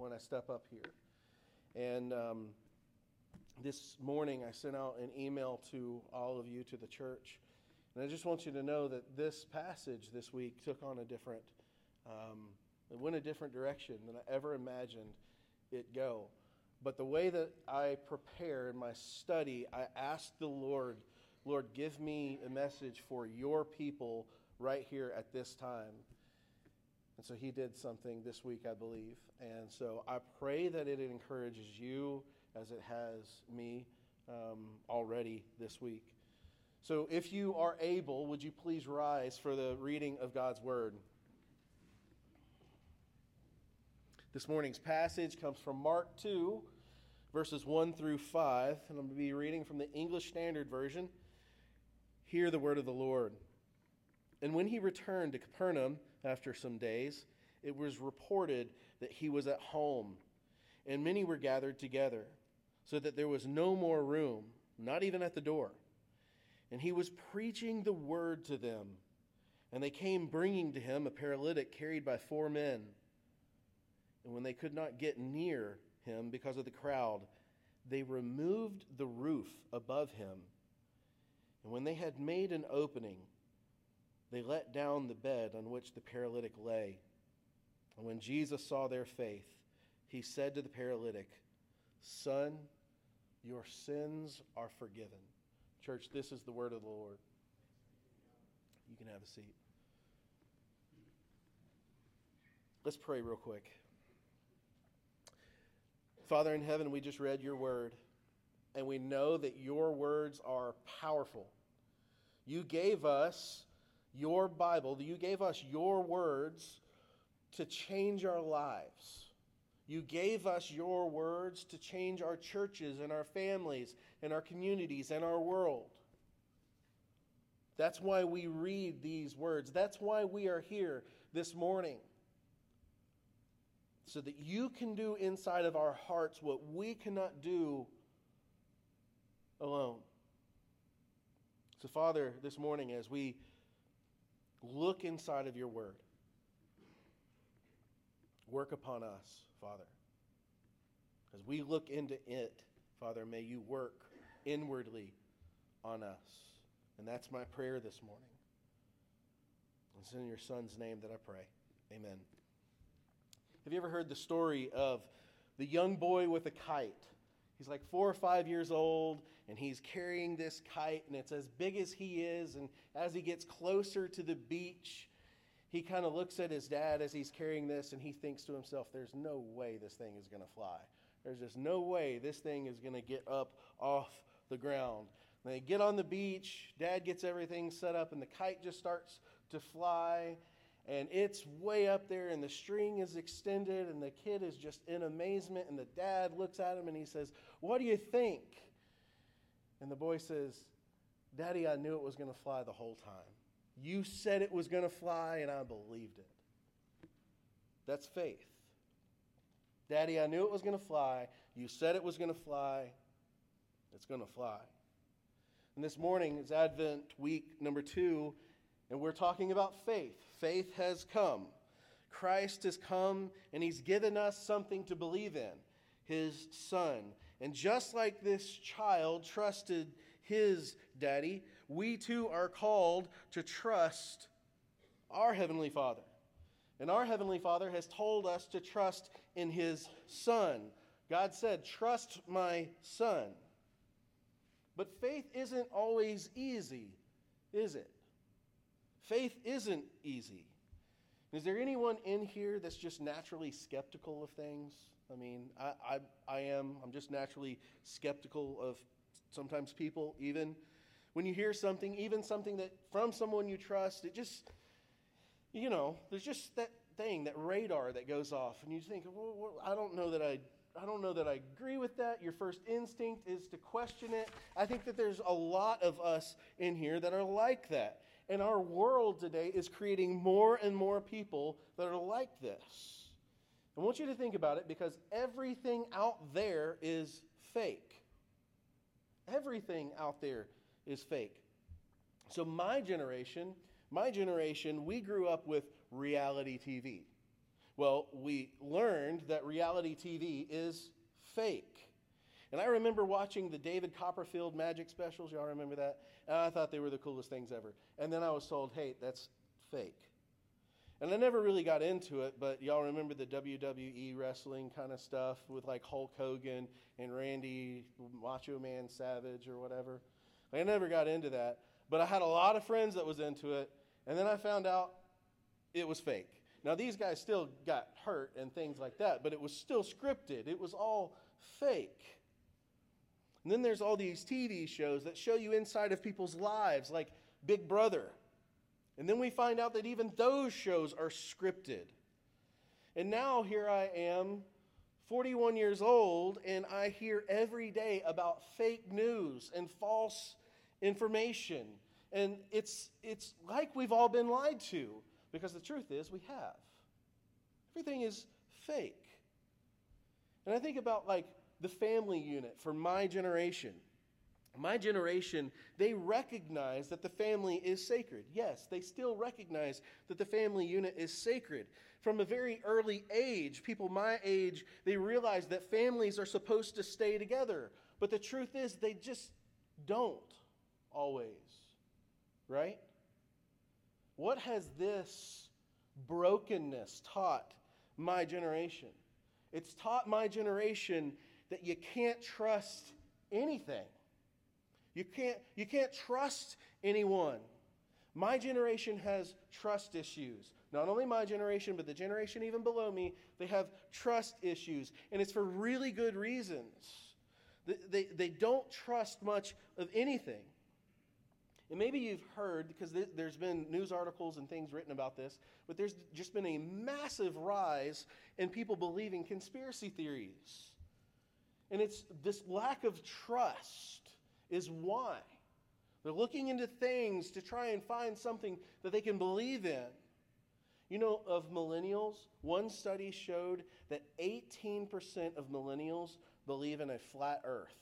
when I step up here. And this morning I sent out an email to all of you, to the church. And I just want you to know that this passage this week took on it went a different direction than I ever imagined it go. But the way that I prepare in my study, I asked the Lord, give me a message for your people right here at this time. And so he did something this week, I believe. And so I pray that it encourages you as it has me already this week. So if you are able, would you please rise for the reading of God's Word? This morning's passage comes from Mark 2, verses 1 through 5. And I'm going to be reading from the English Standard Version. Hear the word of the Lord. And when he returned to Capernaum after some days, it was reported that he was at home, and many were gathered together, so that there was no more room, not even at the door. And he was preaching the word to them. And they came bringing to him a paralytic carried by 4 men. And when they could not get near him because of the crowd, they removed the roof above him. And when they had made an opening, they let down the bed on which the paralytic lay. And when Jesus saw their faith, he said to the paralytic, "Son, your sins are forgiven." Church, this is the word of the Lord. You can have a seat. Let's pray real quick. Father in heaven, we just read your word, and we know that your words are powerful. You gave us your Bible, you gave us your words to change our lives. You gave us your words to change our churches and our families and our communities and our world. That's why we read these words. That's why we are here this morning. So that you can do inside of our hearts what we cannot do alone. So, Father, this morning as we look inside of your word, work upon us, Father. As we look into it, Father, may you work inwardly on us. And that's my prayer this morning. It's in your Son's name that I pray. Amen. Have you ever heard the story of the young boy with a kite? He's like 4 or 5 years old, and he's carrying this kite, and it's as big as he is. And as he gets closer to the beach, he kind of looks at his dad as he's carrying this, and he thinks to himself, there's no way this thing is going to fly. There's just no way this thing is going to get up off the ground. And they get on the beach, dad gets everything set up, and the kite just starts to fly. And it's way up there, and the string is extended, and the kid is just in amazement. And the dad looks at him, and he says, "What do you think?" And the boy says, "Daddy, I knew it was going to fly the whole time. You said it was going to fly, and I believed it." That's faith. Daddy, I knew it was going to fly. You said it was going to fly. It's going to fly. And this morning is Advent week number 2, and we're talking about faith. Faith has come. Christ has come, and he's given us something to believe in, his Son. And just like this child trusted his daddy, we too are called to trust our Heavenly Father. And our Heavenly Father has told us to trust in his Son. God said, "Trust my Son." But faith isn't always easy, is it? Faith isn't easy. Is there anyone in here that's just naturally skeptical of things? I mean, I am. I'm just naturally skeptical of sometimes people, even. When you hear something, even something that from someone you trust, it just, there's just that thing, that radar that goes off. And you think, well, I don't know that I agree with that. Your first instinct is to question it. I think that there's a lot of us in here that are like that. And our world today is creating more and more people that are like this. I want you to think about it, because everything out there is fake. Everything out there is fake. So my generation, we grew up with reality TV. Well, we learned that reality TV is fake. And I remember watching the David Copperfield magic specials. Y'all remember that? And I thought they were the coolest things ever. And then I was told, hey, that's fake. And I never really got into it, but y'all remember the WWE wrestling kind of stuff with like Hulk Hogan and Randy Macho Man Savage or whatever? I never got into that, but I had a lot of friends that was into it, and then I found out it was fake. Now, these guys still got hurt and things like that, but it was still scripted. It was all fake. And then there's all these TV shows that show you inside of people's lives, like Big Brother. And then we find out that even those shows are scripted. And now here I am, 41 years old, and I hear every day about fake news and false information. And it's like we've all been lied to, because the truth is we have. Everything is fake. And I think about like the family unit for my generation. My generation, they recognize that the family is sacred. Yes, they still recognize that the family unit is sacred. From a very early age, people my age, they realize that families are supposed to stay together. But the truth is, they just don't always. Right? What has this brokenness taught my generation? It's taught my generation that you can't trust anything. You can't trust anyone. My generation has trust issues. Not only my generation, but the generation even below me, they have trust issues. And it's for really good reasons. They don't trust much of anything. And maybe you've heard, because there's been news articles and things written about this, but there's just been a massive rise in people believing conspiracy theories. And it's this lack of trust is why. They're looking into things to try and find something that they can believe in. You know, of millennials, one study showed that 18% of millennials believe in a flat earth.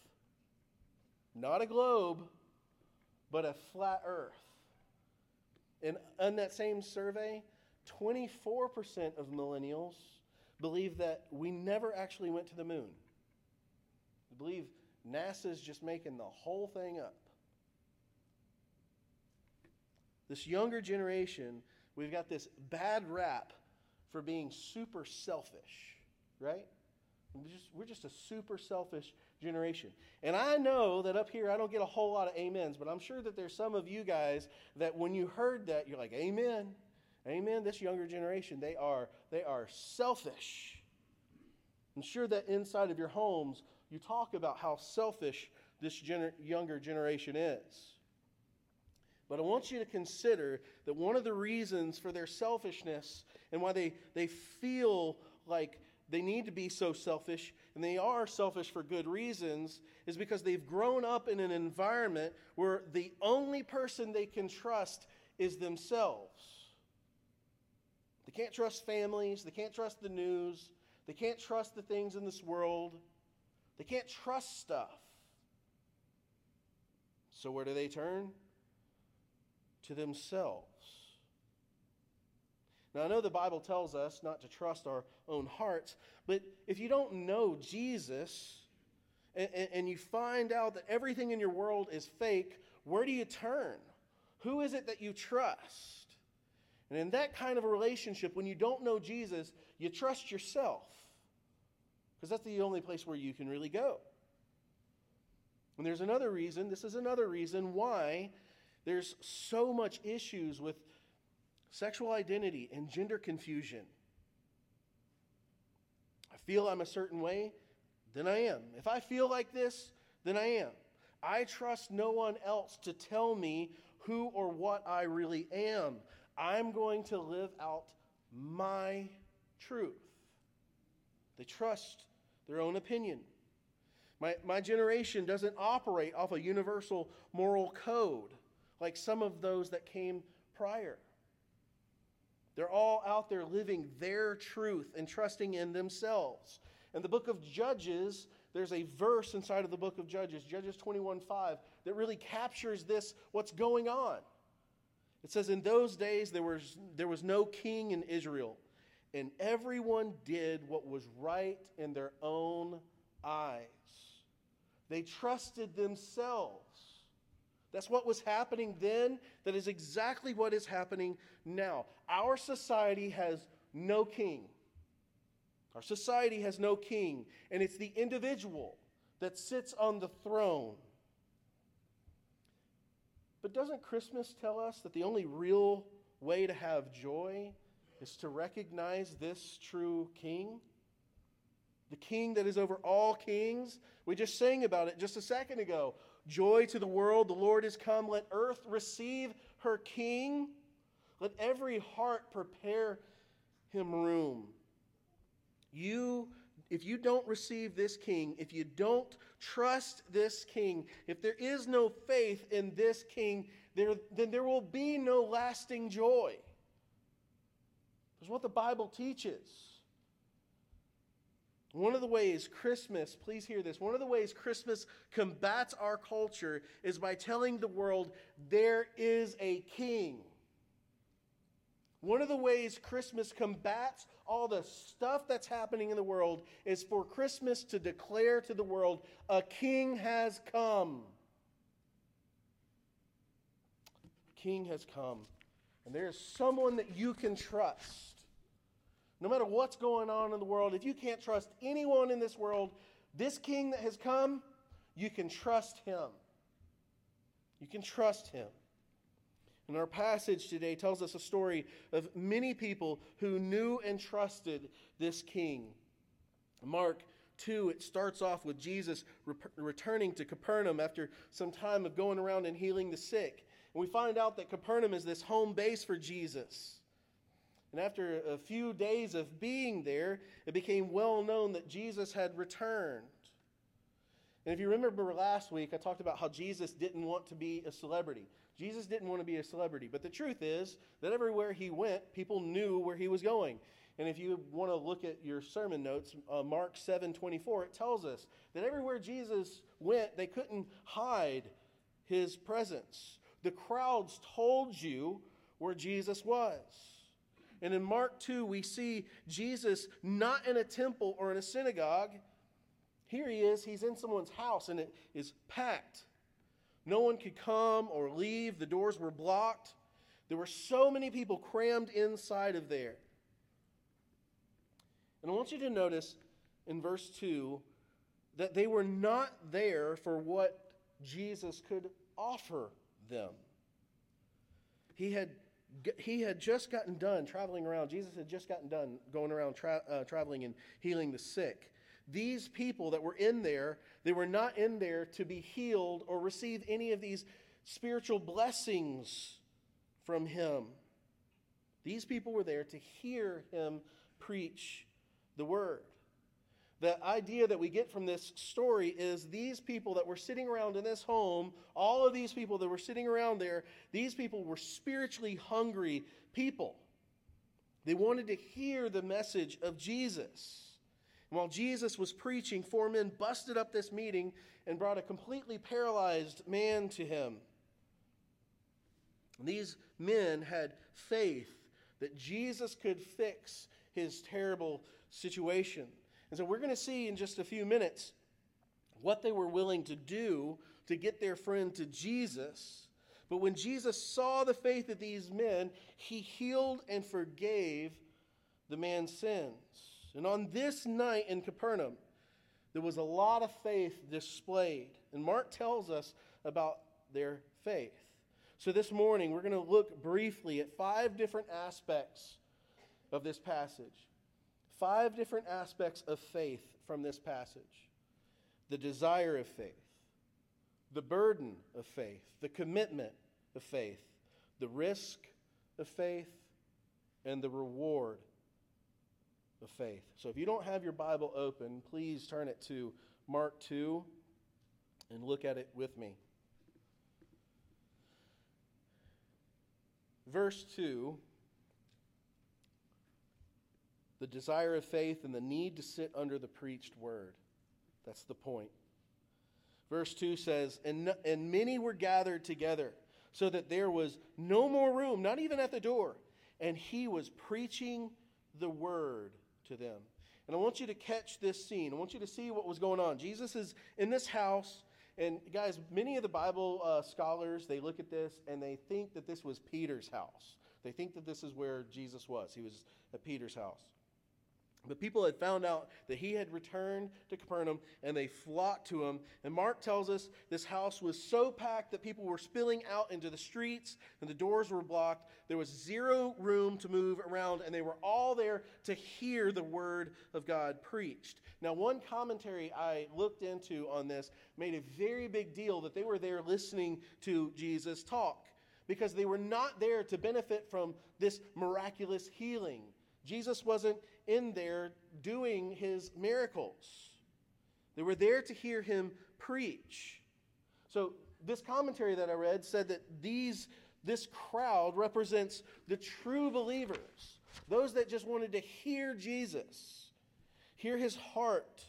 Not a globe, but a flat earth. And in that same survey, 24% of millennials believe that we never actually went to the moon. They believe NASA's just making the whole thing up. This younger generation, we've got this bad rap for being super selfish, right? We're just a super selfish generation. And I know that up here I don't get a whole lot of amens, but I'm sure that there's some of you guys that when you heard that, you're like, amen. Amen. This younger generation, they are selfish. I'm sure that inside of your homes, you talk about how selfish this younger generation is. But I want you to consider that one of the reasons for their selfishness and why they feel like they need to be so selfish, and they are selfish for good reasons, is because they've grown up in an environment where the only person they can trust is themselves. They can't trust families. They can't trust the news. They can't trust the things in this world. They can't trust stuff. So where do they turn? To themselves. Now, I know the Bible tells us not to trust our own hearts, but if you don't know Jesus and you find out that everything in your world is fake, where do you turn? Who is it that you trust? And in that kind of a relationship, when you don't know Jesus, you trust yourself, because that's the only place where you can really go. And there's another reason, this is another reason why there's so much issues with sexual identity and gender confusion. I feel I'm a certain way, then I am. If I feel like this, then I am. I trust no one else to tell me who or what I really am. I'm going to live out my truth. They trust their own opinion. My generation doesn't operate off a universal moral code like some of those that came prior. They're all out there living their truth and trusting in themselves. In the book of Judges, there's a verse inside of the book of Judges, Judges 21:5, that really captures this, what's going on. It says, in those days there was no king in Israel, and everyone did what was right in their own eyes. They trusted themselves. That's what was happening then. That is exactly what is happening now. Our society has no king. Our society has no king, and it's the individual that sits on the throne. But doesn't Christmas tell us that the only real way to have joy is to recognize this true king? The king that is over all kings. We just sang about it just a second ago. Joy to the world, the Lord is come. Let earth receive her king. Let every heart prepare him room. If you don't receive this king, if you don't trust this king, if there is no faith in this king, then there will be no lasting joy. That's what the Bible teaches. One of the ways Christmas, please hear this, one of the ways Christmas combats our culture is by telling the world there is a king. One of the ways Christmas combats all the stuff that's happening in the world is for Christmas to declare to the world, a king has come. A king has come. And there is someone that you can trust. No matter what's going on in the world, if you can't trust anyone in this world, this king that has come, you can trust him. You can trust him. And our passage today tells us a story of many people who knew and trusted this king. Mark 2, it starts off with Jesus returning to Capernaum after some time of going around and healing the sick. And we find out that Capernaum is this home base for Jesus. And after a few days of being there, it became well known that Jesus had returned. And if you remember last week, I talked about how Jesus didn't want to be a celebrity. Jesus didn't want to be a celebrity. But the truth is that everywhere he went, people knew where he was going. And if you want to look at your sermon notes, Mark 7:24, it tells us that everywhere Jesus went, they couldn't hide his presence. The crowds told you where Jesus was. And in Mark 2, we see Jesus not in a temple or in a synagogue. Here he is, he's in someone's house, and it is packed. No one could come or leave. The doors were blocked. There were so many people crammed inside of there. And I want you to notice in verse 2 that they were not there for what Jesus could offer them. He had just gotten done traveling around. Jesus had just gotten done going around traveling and healing the sick. These people that were in there, they were not in there to be healed or receive any of these spiritual blessings from him. These people were there to hear him preach the word. The idea that we get from this story is these people that were sitting around in this home, all of these people that were sitting around there, these people were spiritually hungry people. They wanted to hear the message of Jesus. And while Jesus was preaching, 4 men busted up this meeting and brought a completely paralyzed man to him. And these men had faith that Jesus could fix his terrible situation. And so we're going to see in just a few minutes what they were willing to do to get their friend to Jesus. But when Jesus saw the faith of these men, he healed and forgave the man's sins. And on this night in Capernaum, there was a lot of faith displayed. And Mark tells us about their faith. So this morning, we're going to look briefly at 5 different aspects of this passage. 5 different aspects of faith from this passage. The desire of faith, the burden of faith, the commitment of faith, the risk of faith, and the reward of faith. So if you don't have your Bible open, please turn it to Mark 2 and look at it with me. Verse 2, the desire of faith and the need to sit under the preached word. That's the point. Verse 2 says, and many were gathered together, so that there was no more room, not even at the door. And he was preaching the word to them. And I want you to catch this scene. I want you to see what was going on. Jesus is in this house. And guys, many of the Bible scholars, they look at this and they think that this was Peter's house. They think that this is where Jesus was. He was at Peter's house. But people had found out that he had returned to Capernaum, and they flocked to him. And Mark tells us this house was so packed that people were spilling out into the streets, and the doors were blocked. There was zero room to move around, and they were all there to hear the word of God preached. Now, one commentary I looked into on this made a very big deal that they were there listening to Jesus talk, because they were not there to benefit from this miraculous healing. Jesus wasn't in there doing his miracles. They were there to hear him preach. So this commentary that I read said that this crowd represents the true believers, those that just wanted to hear Jesus, hear his heart.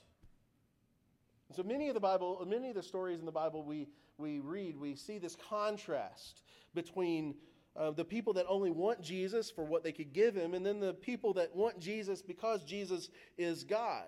So many of the stories in the Bible we read, we see this contrast between the people that only want Jesus for what they could give him, and then the people that want Jesus because Jesus is God.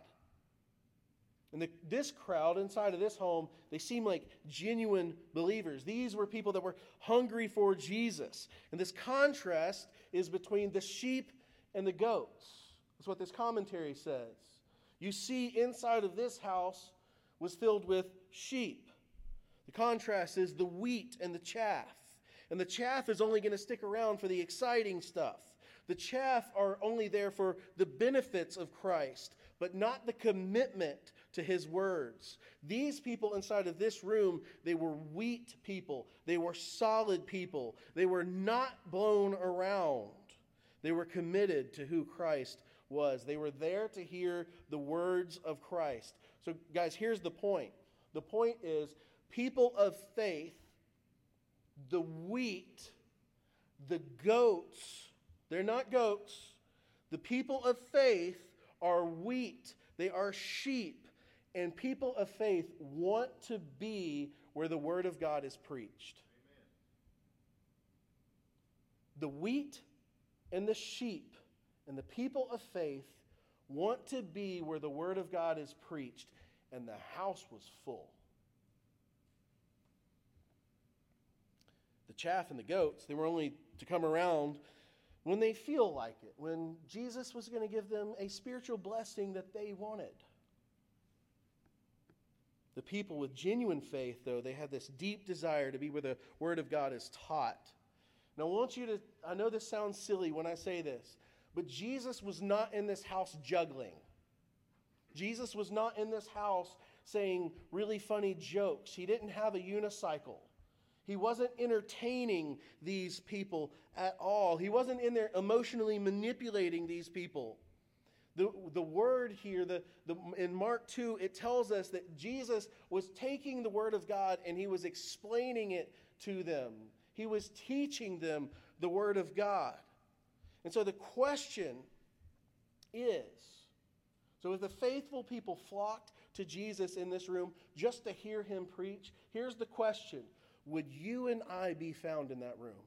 And this crowd inside of this home, they seem like genuine believers. These were people that were hungry for Jesus. And this contrast is between the sheep and the goats. That's what this commentary says. You see, inside of this house was filled with sheep. The contrast is the wheat and the chaff. And the chaff is only going to stick around for the exciting stuff. The chaff are only there for the benefits of Christ, but not the commitment to his words. These people inside of this room, they were wheat people. They were solid people. They were not blown around. They were committed to who Christ was. They were there to hear the words of Christ. So guys, here's the point. The point is, people of faith, the wheat, the goats, they're not goats. The people of faith are wheat. They are sheep. And people of faith want to be where the word of God is preached. Amen. The wheat and the sheep and the people of faith want to be where the word of God is preached. And the house was full. The chaff and the goats, they were only to come around when they feel like it, when Jesus was going to give them a spiritual blessing that they wanted. The people with genuine faith, though, they had this deep desire to be where the word of God is taught. Now, I know this sounds silly when I say this, but Jesus was not in this house juggling. Jesus was not in this house saying really funny jokes. He didn't have a unicycle. He wasn't entertaining these people at all. He wasn't in there emotionally manipulating these people. The word here, in Mark 2, it tells us that Jesus was taking the word of God and he was explaining it to them. He was teaching them the word of God. And so the question is, so if the faithful people flocked to Jesus in this room just to hear him preach, here's the question. Would you and I be found in that room?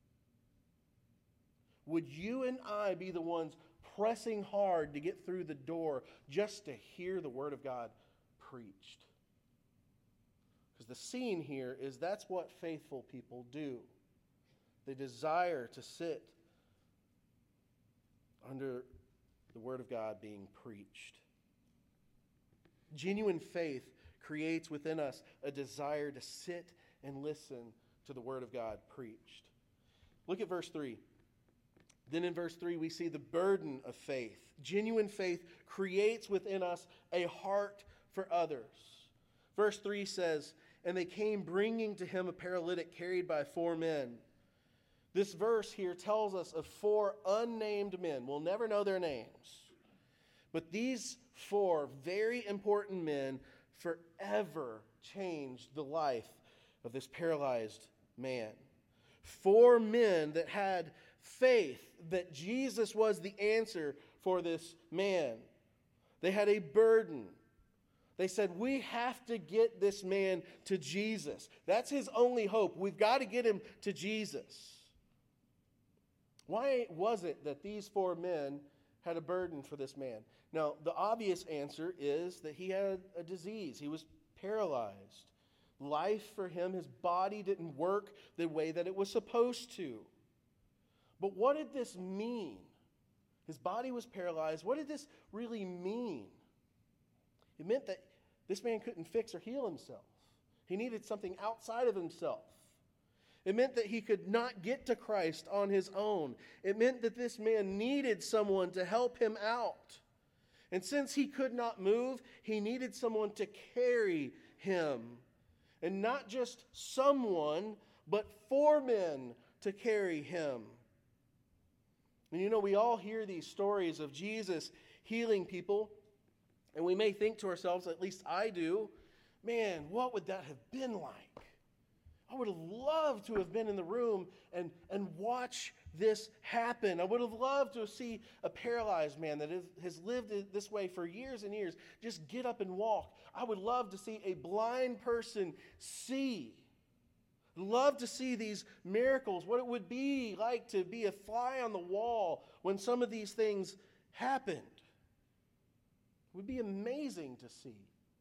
Would you and I be the ones pressing hard to get through the door just to hear the word of God preached? Because the scene here is that's what faithful people do. They desire to sit under the word of God being preached. Genuine faith creates within us a desire to sit and listen to the word of God preached. Look at verse 3. Then in verse 3, we see the burden of faith. Genuine faith creates within us a heart for others. Verse 3 says, and they came bringing to him a paralytic carried by 4 men. This verse here tells us of 4 unnamed men. We'll never know their names. But these 4 very important men forever changed the life of this paralyzed man. 4 men that had faith that Jesus was the answer for this man. They had a burden. They said, we have to get this man to Jesus. That's his only hope. We've got to get him to Jesus. Why was it that these 4 men had a burden for this man? Now, the obvious answer is that he had a disease. He was paralyzed. Life for him, his body didn't work the way that it was supposed to. But what did this mean? His body was paralyzed. What did this really mean? It meant that this man couldn't fix or heal himself. He needed something outside of himself. It meant that he could not get to Christ on his own. It meant that this man needed someone to help him out. And since he could not move, he needed someone to carry him. And not just someone, but 4 men to carry him. And you know, we all hear these stories of Jesus healing people, and we may think to ourselves, at least I do, man, what would that have been like? I would have loved to have been in the room and watch this happen. I would have loved to see a paralyzed man that has lived this way for years and years just get up and walk. I would love to see a blind person see. Love to see these miracles, what it would be like to be a fly on the wall when some of these things happened. It would be amazing to see.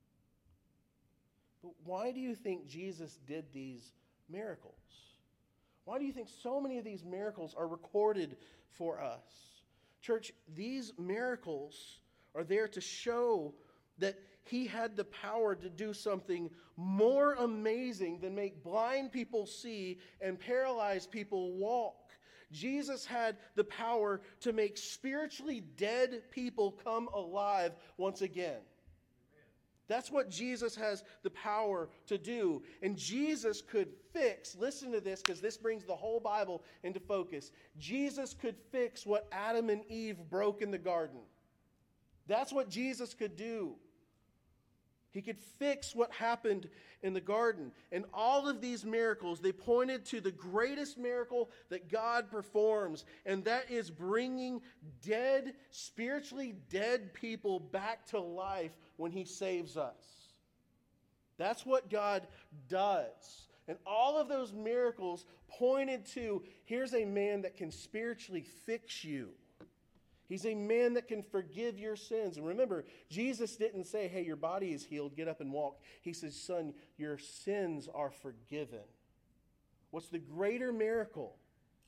But why do you think Jesus did these miracles? Why do you think so many of these miracles are recorded for us? Church, these miracles are there to show that he had the power to do something more amazing than make blind people see and paralyzed people walk. Jesus had the power to make spiritually dead people come alive once again. That's what Jesus has the power to do. And Jesus could fix, listen to this because this brings the whole Bible into focus. Jesus could fix what Adam and Eve broke in the garden. That's what Jesus could do. He could fix what happened in the garden. And all of these miracles, they pointed to the greatest miracle that God performs. And that is bringing dead, spiritually dead people back to life when he saves us. That's what God does. And all of those miracles pointed to, here's a man that can spiritually fix you. He's a man that can forgive your sins. And remember, Jesus didn't say, hey, your body is healed, get up and walk. He says, son, your sins are forgiven. What's the greater miracle?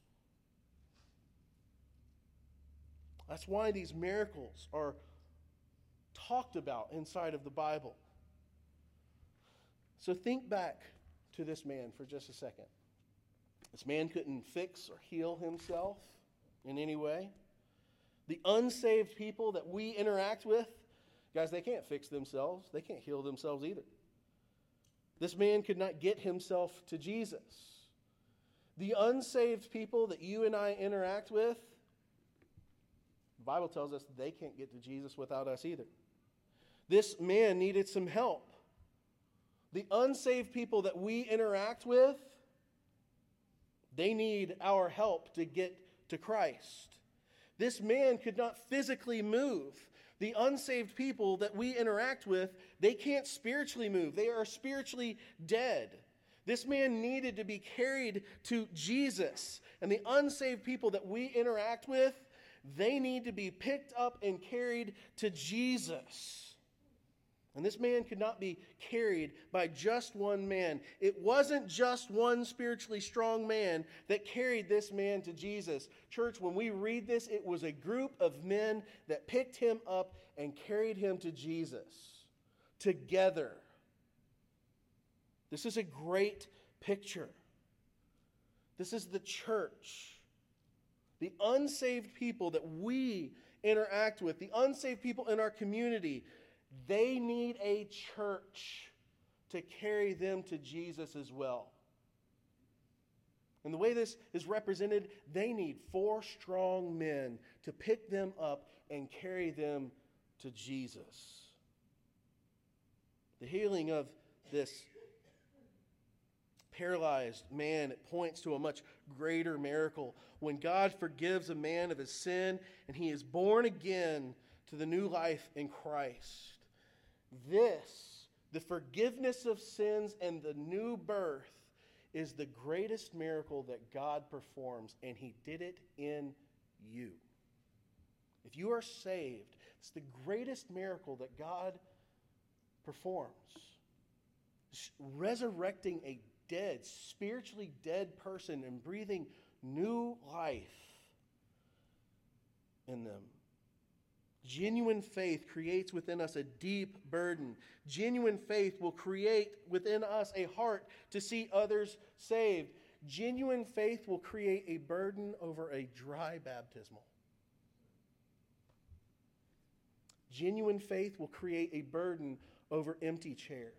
That's why these miracles are talked about inside of the Bible. So think back to this man for just a second. This man couldn't fix or heal himself in any way. The unsaved people that we interact with, guys, they can't fix themselves. They can't heal themselves either. This man could not get himself to Jesus. The unsaved people that you and I interact with, the Bible tells us they can't get to Jesus without us either. This man needed some help. The unsaved people that we interact with, they need our help to get to Christ. This man could not physically move. The unsaved people that we interact with, they can't spiritually move. They are spiritually dead. This man needed to be carried to Jesus. And the unsaved people that we interact with, they need to be picked up and carried to Jesus. And this man could not be carried by just one man. It wasn't just one spiritually strong man that carried this man to Jesus. Church, when we read this, it was a group of men that picked him up and carried him to Jesus together. This is a great picture. This is the church. The unsaved people that we interact with, the unsaved people in our community, they need a church to carry them to Jesus as well. And the way this is represented, they need 4 strong men to pick them up and carry them to Jesus. The healing of this paralyzed man, it points to a much greater miracle. When God forgives a man of his sin and he is born again to the new life in Christ. This, the forgiveness of sins and the new birth, is the greatest miracle that God performs, and he did it in you. If you are saved, it's the greatest miracle that God performs. Resurrecting a dead, spiritually dead person and breathing new life in them. Genuine faith creates within us a deep burden. Genuine faith will create within us a heart to see others saved. Genuine faith will create a burden over a dry baptismal. Genuine faith will create a burden over empty chairs.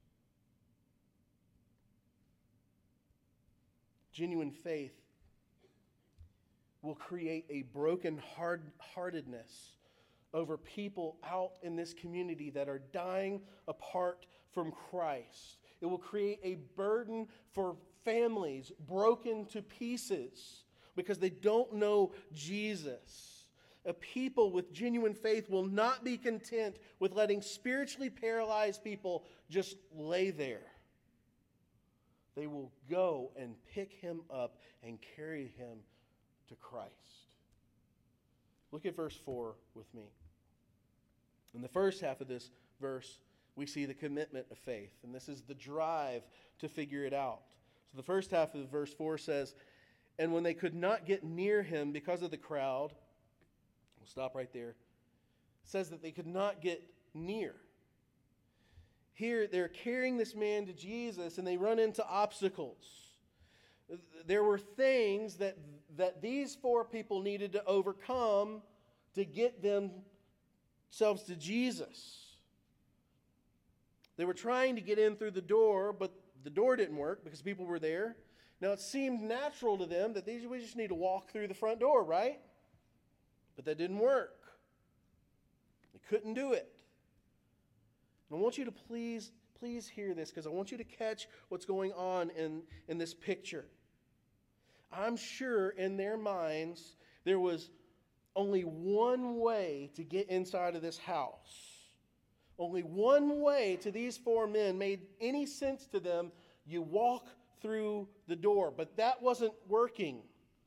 Genuine faith will create a broken heartedness over people out in this community that are dying apart from Christ. It will create a burden for families broken to pieces because they don't know Jesus. A people with genuine faith will not be content with letting spiritually paralyzed people just lay there. They will go and pick him up and carry him to Christ. Look at verse 4 with me. In the first half of this verse, we see the commitment of faith, and this is the drive to figure it out. So the first half of verse 4 says, "And when they could not get near him because of the crowd," we'll stop right there. It says that they could not get near. Here, they're carrying this man to Jesus, and they run into obstacles. There were things that these four people needed to overcome to get themselves to Jesus. They were trying to get in through the door, but the door didn't work because people were there. Now, it seemed natural to them that we just need to walk through the front door, right? But that didn't work. They couldn't do it. And I want you to please hear this, because I want you to catch what's going on in this picture. I'm sure in their minds there was only one way to get inside of this house. Only one way to these four men made any sense to them. You walk through the door. But that wasn't working.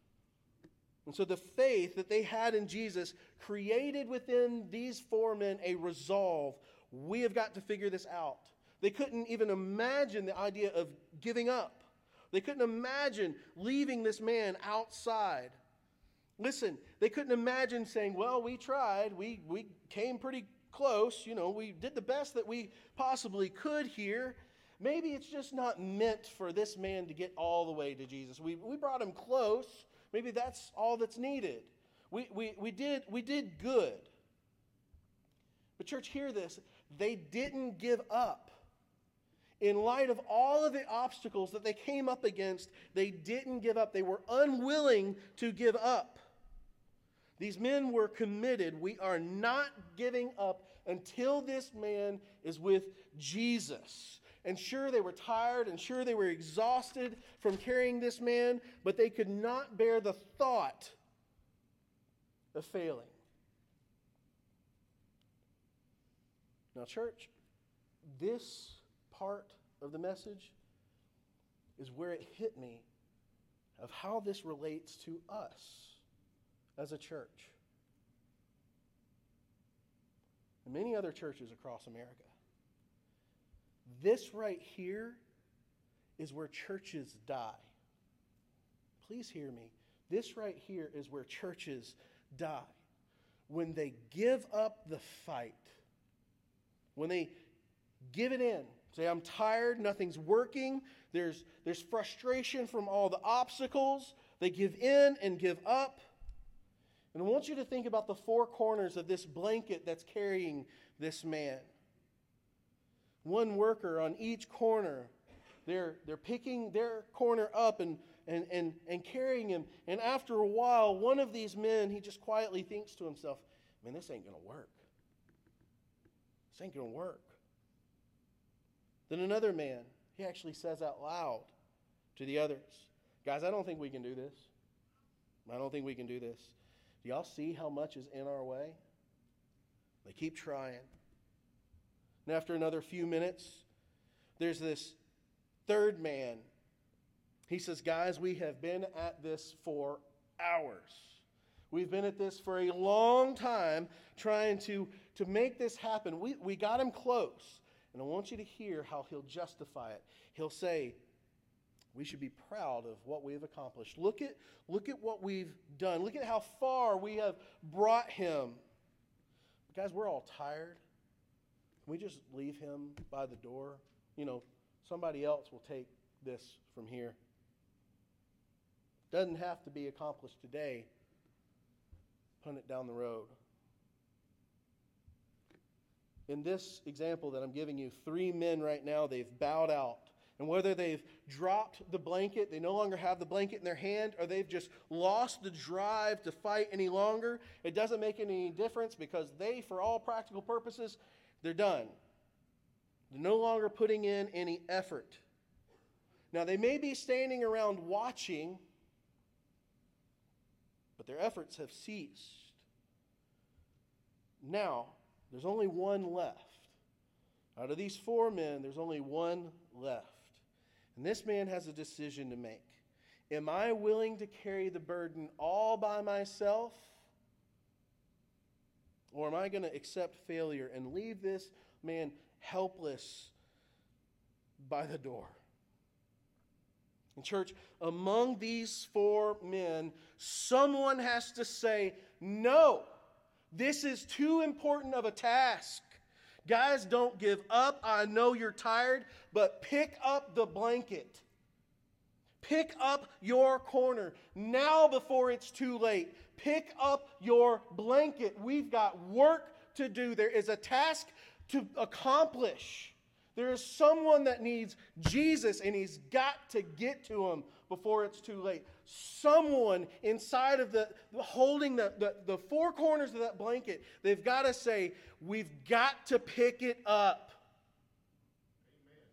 And so the faith that they had in Jesus created within these four men a resolve. We have got to figure this out. They couldn't even imagine the idea of giving up. They couldn't imagine leaving this man outside. Listen, they couldn't imagine saying, well, we tried. We came pretty close. We did the best that we possibly could here. Maybe it's just not meant for this man to get all the way to Jesus. We brought him close. Maybe that's all that's needed. We did good. But church, hear this. They didn't give up. In light of all of the obstacles that they came up against, they didn't give up. They were unwilling to give up. These men were committed. We are not giving up until this man is with Jesus. And sure, they were tired, and sure, they were exhausted from carrying this man, but they could not bear the thought of failing. Now, church, this part of the message is where it hit me of how this relates to us as a church and many other churches across America. This right here is where churches die. Please hear me. This right here is where churches die. When they give up the fight, when they give it in, say, I'm tired, nothing's working, there's frustration from all the obstacles, they give in and give up. And I want you to think about the four corners of this blanket that's carrying this man. One worker on each corner, they're picking their corner up and carrying him. And after a while, one of these men, he just quietly thinks to himself, man, this ain't going to work. This ain't going to work. Then another man, he actually says out loud to the others, guys, I don't think we can do this. I don't think we can do this. Do y'all see how much is in our way? They keep trying. And after another few minutes, there's this third man. He says, guys, we have been at this for hours. We've been at this for a long time trying to make this happen. We got him close. And I want you to hear how he'll justify it. He'll say, we should be proud of what we have accomplished. Look at what we've done. Look at how far we have brought him. Guys, we're all tired. Can we just leave him by the door? Somebody else will take this from here. Doesn't have to be accomplished today. Punt it down the road. In this example that I'm giving you, 3 men right now, they've bowed out. And whether they've dropped the blanket, they no longer have the blanket in their hand, or they've just lost the drive to fight any longer, it doesn't make any difference because they, for all practical purposes, they're done. They're no longer putting in any effort. Now, they may be standing around watching, but their efforts have ceased. Now, there's only one left. Out of these 4 men, there's only one left. And this man has a decision to make. Am I willing to carry the burden all by myself? Or am I going to accept failure and leave this man helpless by the door? In church, among these 4 men, someone has to say, no, this is too important of a task. Guys, don't give up. I know you're tired, but pick up the blanket. Pick up your corner now before it's too late. Pick up your blanket. We've got work to do. There is a task to accomplish. There is someone that needs Jesus, and he's got to get to him before it's too late. Someone inside of holding the 4 corners of that blanket, they've got to say, we've got to pick it up. Amen.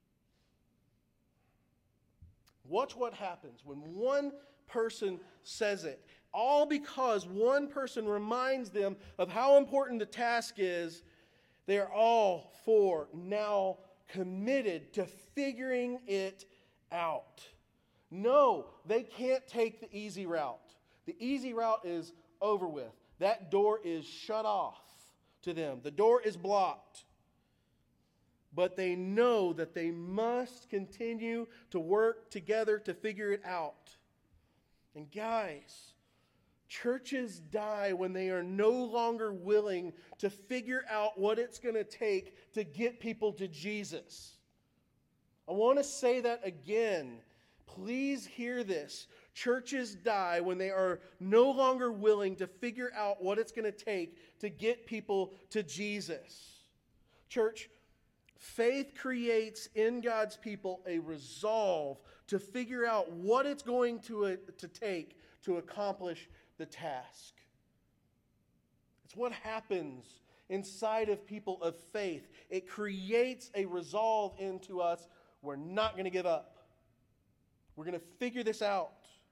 Watch what happens when one person says it. All because one person reminds them of how important the task is. They are all 4 now committed to figuring it out. No, they can't take the easy route. The easy route is over with. That door is shut off to them. The door is blocked. But they know that they must continue to work together to figure it out. And guys, churches die when they are no longer willing to figure out what it's going to take to get people to Jesus. I want to say that again. Please hear this. Churches die when they are no longer willing to figure out what it's going to take to get people to Jesus. Church, faith creates in God's people a resolve to figure out what it's going to take to accomplish the task. It's what happens inside of people of faith. It creates a resolve into us. We're not going to give up. We're going to figure this out.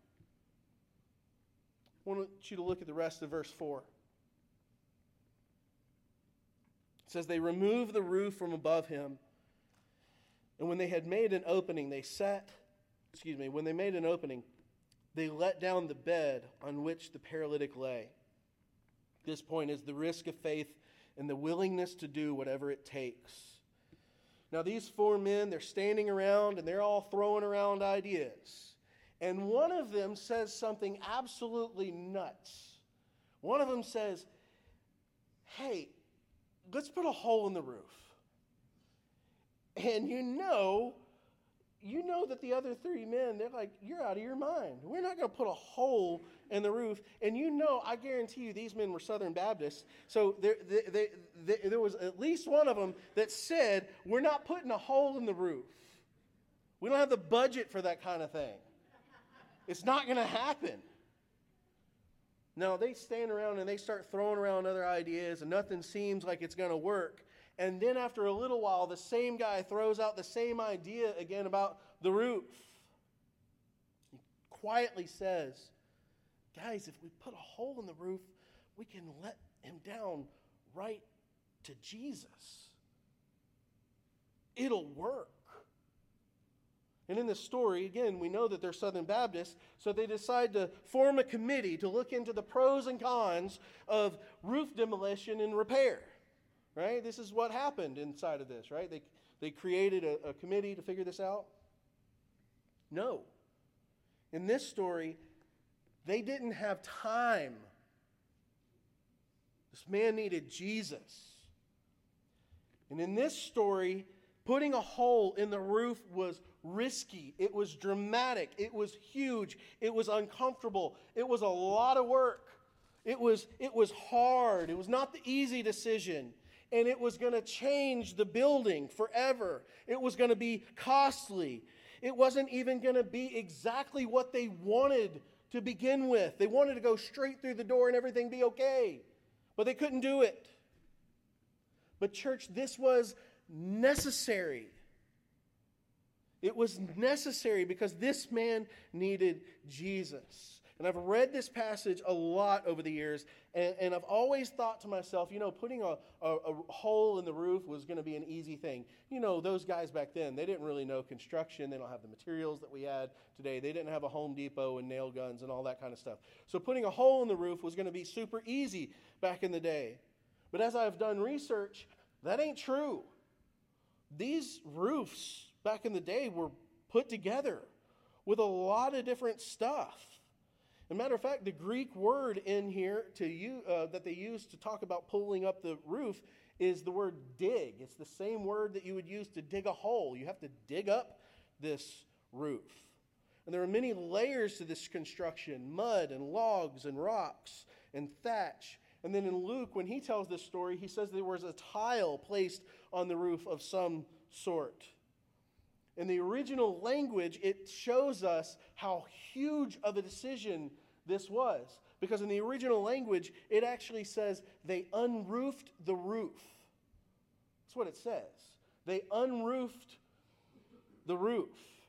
I want you to look at the rest of verse 4. It says, they removed the roof from above him, and when they had made an opening, they let down the bed on which the paralytic lay. This point is the risk of faith and the willingness to do whatever it takes. Now, these 4 men, they're standing around and they're all throwing around ideas. And one of them says something absolutely nuts. One of them says, hey, let's put a hole in the roof. And you know that the other 3 men, they're like, you're out of your mind. We're not going to put a hole in the roof. And I guarantee you these men were Southern Baptists. So there was at least one of them that said, we're not putting a hole in the roof. We don't have the budget for that kind of thing. It's not going to happen. No, they stand around and they start throwing around other ideas and nothing seems like it's going to work. And then after a little while, the same guy throws out the same idea again about the roof. He quietly says, guys, if we put a hole in the roof, we can let him down right to Jesus. It'll work. And in this story, again, we know that they're Southern Baptists, so they decide to form a committee to look into the pros and cons of roof demolition and repair. Right? This is what happened inside of this, right? They created a committee to figure this out. No. In this story, they didn't have time. This man needed Jesus. And in this story, putting a hole in the roof was risky. It was dramatic. It was huge. It was uncomfortable. It was a lot of work. It was hard. It was not the easy decision. And it was going to change the building forever. It was going to be costly. It wasn't even going to be exactly what they wanted to begin with. They wanted to go straight through the door and everything be okay. But they couldn't do it. But church, this was necessary. It was necessary because this man needed Jesus. And I've read this passage a lot over the years, and I've always thought to myself, putting a hole in the roof was going to be an easy thing. Those guys back then, they didn't really know construction. They don't have the materials that we had today. They didn't have a Home Depot and nail guns and all that kind of stuff. So putting a hole in the roof was going to be super easy back in the day. But as I've done research, that ain't true. These roofs back in the day were put together with a lot of different stuff. As a matter of fact, the Greek word in here that they use to talk about pulling up the roof is the word dig. It's the same word that you would use to dig a hole. You have to dig up this roof. And there are many layers to this construction: mud and logs and rocks and thatch. And then in Luke, when he tells this story, he says there was a tile placed on the roof of some sort. In the original language, it shows us how huge of a decision this was. Because in the original language, it actually says they unroofed the roof. That's what it says. They unroofed the roof.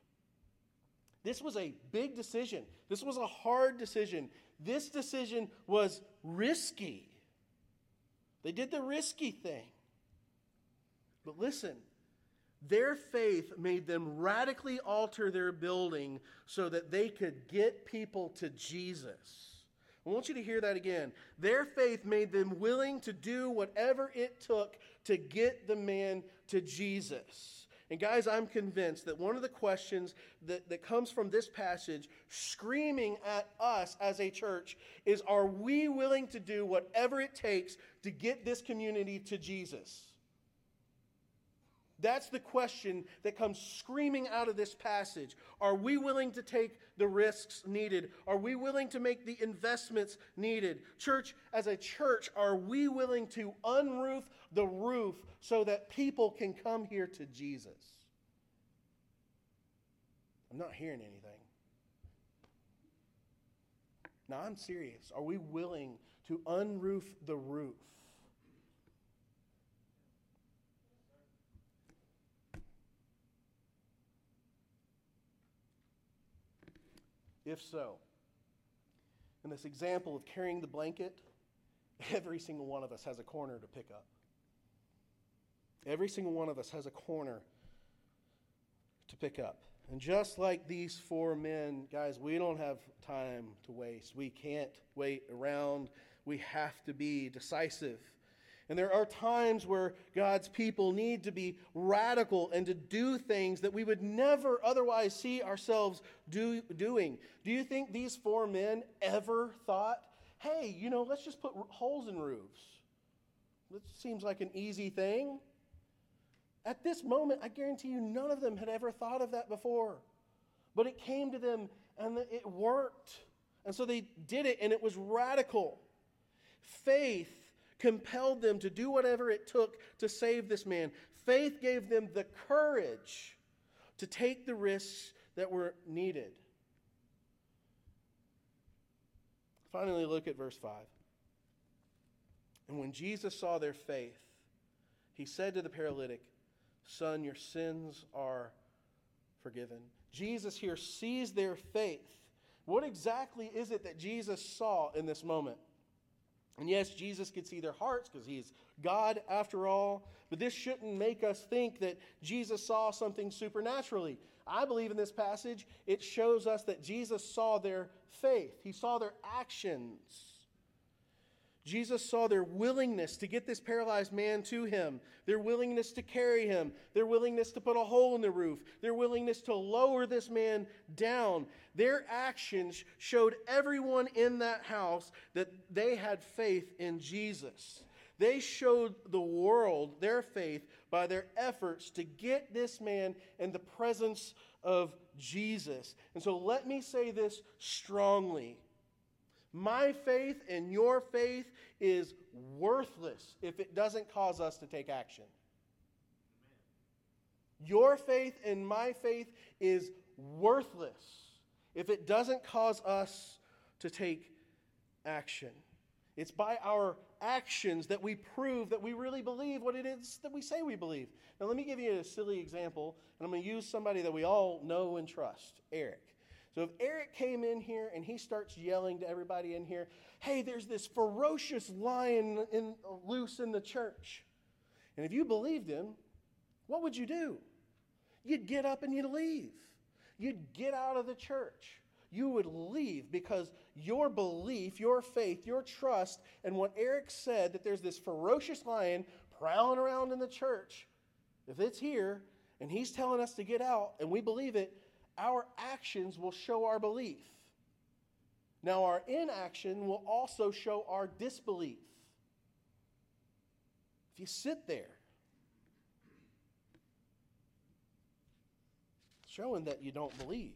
This was a big decision. This was a hard decision. This decision was risky. They did the risky thing. But listen, their faith made them radically alter their building so that they could get people to Jesus. I want you to hear that again. Their faith made them willing to do whatever it took to get the man to Jesus. And guys, I'm convinced that one of the questions that comes from this passage screaming at us as a church is, are we willing to do whatever it takes to get this community to Jesus? That's the question that comes screaming out of this passage. Are we willing to take the risks needed? Are we willing to make the investments needed? Church, as a church, are we willing to unroof the roof so that people can come here to Jesus? I'm not hearing anything. Now, I'm serious. Are we willing to unroof the roof? If so, in this example of carrying the blanket, every single one of us has a corner to pick up. Every single one of us has a corner to pick up. And just like these four men, guys, we don't have time to waste. We can't wait around. We have to be decisive. And there are times where God's people need to be radical and to do things that we would never otherwise see ourselves doing. Do you think these four men ever thought, hey, let's just put holes in roofs? That seems like an easy thing. At this moment, I guarantee you none of them had ever thought of that before. But it came to them and it worked. And so they did it, and it was radical. Faith compelled them to do whatever it took to save this man. Faith gave them the courage to take the risks that were needed. Finally, look at verse 5. And when Jesus saw their faith, he said to the paralytic, "Son, your sins are forgiven." Jesus here sees their faith. What exactly is it that Jesus saw in this moment? And yes, Jesus could see their hearts because he is God after all. But this shouldn't make us think that Jesus saw something supernaturally. I believe in this passage, it shows us that Jesus saw their faith. He saw their actions. Jesus saw their willingness to get this paralyzed man to him, their willingness to carry him, their willingness to put a hole in the roof, their willingness to lower this man down. Their actions showed everyone in that house that they had faith in Jesus. They showed the world their faith by their efforts to get this man in the presence of Jesus. And so let me say this strongly. My faith and your faith is worthless if it doesn't cause us to take action. Your faith and my faith is worthless if it doesn't cause us to take action. It's by our actions that we prove that we really believe what it is that we say we believe. Now let me give you a silly example, and I'm going to use somebody that we all know and trust, Eric. So if Eric came in here and he starts yelling to everybody in here, hey, there's this ferocious lion loose in the church. And if you believed him, what would you do? You'd get up and you'd leave. You'd get out of the church. You would leave because your belief, your faith, your trust in what Eric said, that there's this ferocious lion prowling around in the church, if it's here and he's telling us to get out and we believe it, our actions will show our belief. Now, our inaction will also show our disbelief. If you sit there, showing that you don't believe.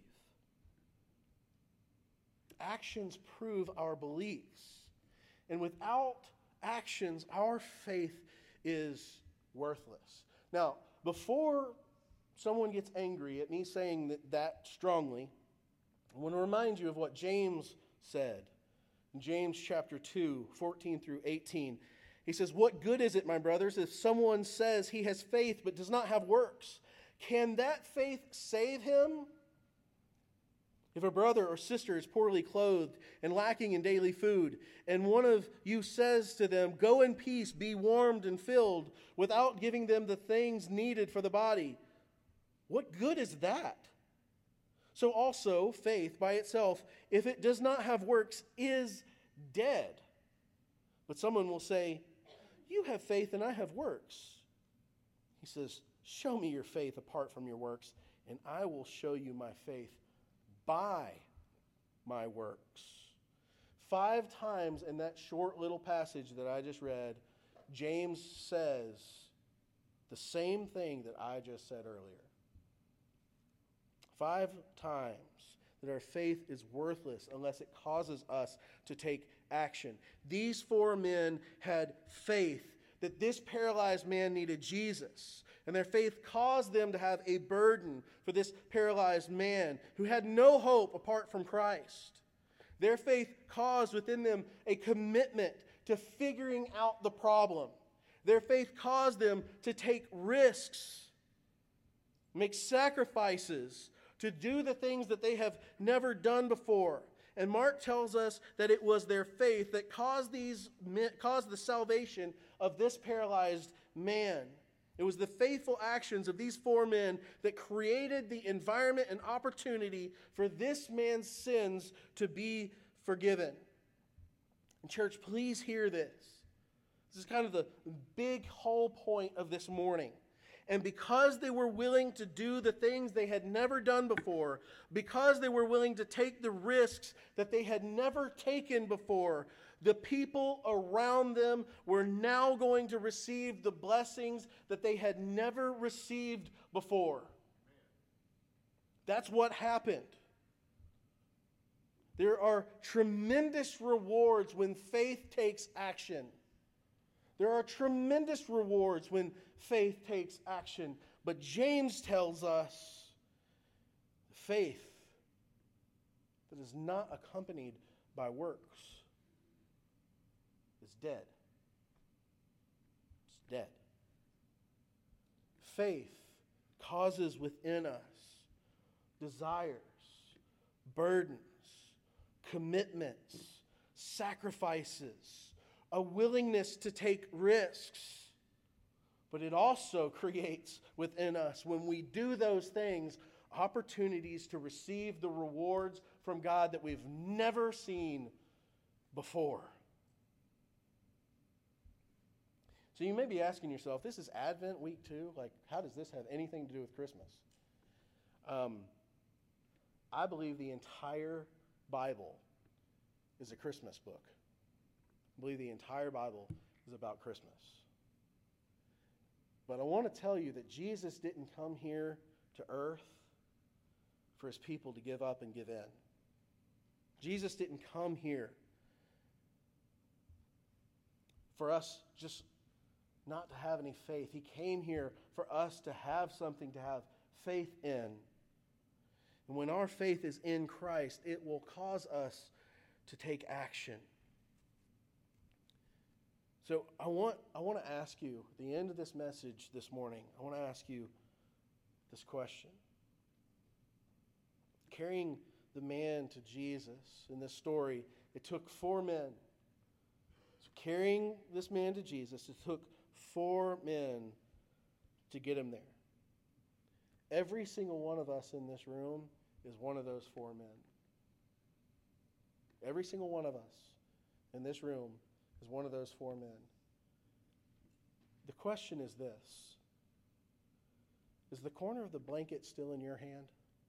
Actions prove our beliefs. And without actions, our faith is worthless. Now, before someone gets angry at me saying that strongly, I want to remind you of what James said. In James chapter 2, 14 through 18, he says, "What good is it, my brothers, if someone says he has faith but does not have works? Can that faith save him? If a brother or sister is poorly clothed and lacking in daily food, and one of you says to them, 'Go in peace, be warmed and filled,' without giving them the things needed for the body, what good is that? So also, faith by itself, if it does not have works, is dead. But someone will say, 'You have faith and I have works.' He says, 'Show me your faith apart from your works, and I will show you my faith by my works.'" 5 times in that short little passage that I just read, James says the same thing that I just said earlier. 5 times that our faith is worthless unless it causes us to take action. These 4 men had faith that this paralyzed man needed Jesus. And their faith caused them to have a burden for this paralyzed man who had no hope apart from Christ. Their faith caused within them a commitment to figuring out the problem. Their faith caused them to take risks, make sacrifices, to do the things that they have never done before. And Mark tells us that it was their faith that caused the salvation of this paralyzed man. It was the faithful actions of these 4 men that created the environment and opportunity for this man's sins to be forgiven. And church, please hear this. This is kind of the big whole point of this morning. And because they were willing to do the things they had never done before, because they were willing to take the risks that they had never taken before, the people around them were now going to receive the blessings that they had never received before. That's what happened. There are tremendous rewards when faith takes action. There are tremendous rewards when faith takes action. But James tells us faith that is not accompanied by works is dead. It's dead. Faith causes within us desires, burdens, commitments, sacrifices, a willingness to take risks. But it also creates within us, when we do those things, opportunities to receive the rewards from God that we've never seen before. So you may be asking yourself, this is Advent week 2. Like, how does this have anything to do with Christmas? I believe the entire Bible is a Christmas book. I believe the entire Bible is about Christmas. But I want to tell you that Jesus didn't come here to earth for his people to give up and give in. Jesus didn't come here for us just not to have any faith. He came here for us to have something to have faith in. And when our faith is in Christ, it will cause us to take action. So I want to ask you, at the end of this message this morning, I want to ask you this question. Carrying the man to Jesus in this story, it took 4 men. So carrying this man to Jesus, it took 4 men to get him there. Every single one of us in this room is one of those 4 men. Every single one of us in this room is one of those 4 men. The question is this: is the corner of the blanket still in your hand?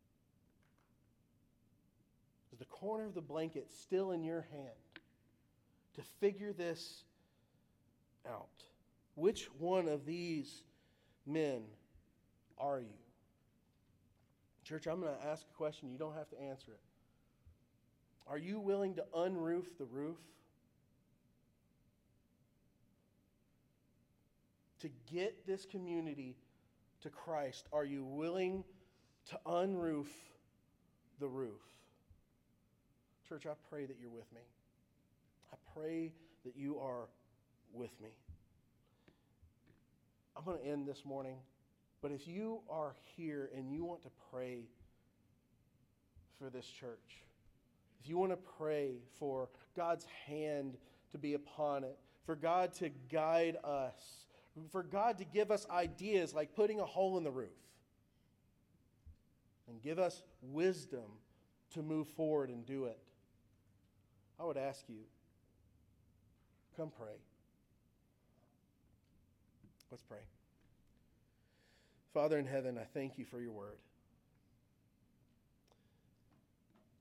Is the corner of the blanket still in your hand to figure this out? Which one of these men are you? Church, I'm going to ask a question. You don't have to answer it. Are you willing to unroof the roof? To get this community to Christ, are you willing to unroof the roof? Church, I pray that you're with me. I pray that you are with me. I'm going to end this morning, but if you are here and you want to pray for this church, if you want to pray for God's hand to be upon it, for God to guide us, for God to give us ideas like putting a hole in the roof, and give us wisdom to move forward and do it, I would ask you, come pray. Let's pray. Father in heaven, I thank you for your word.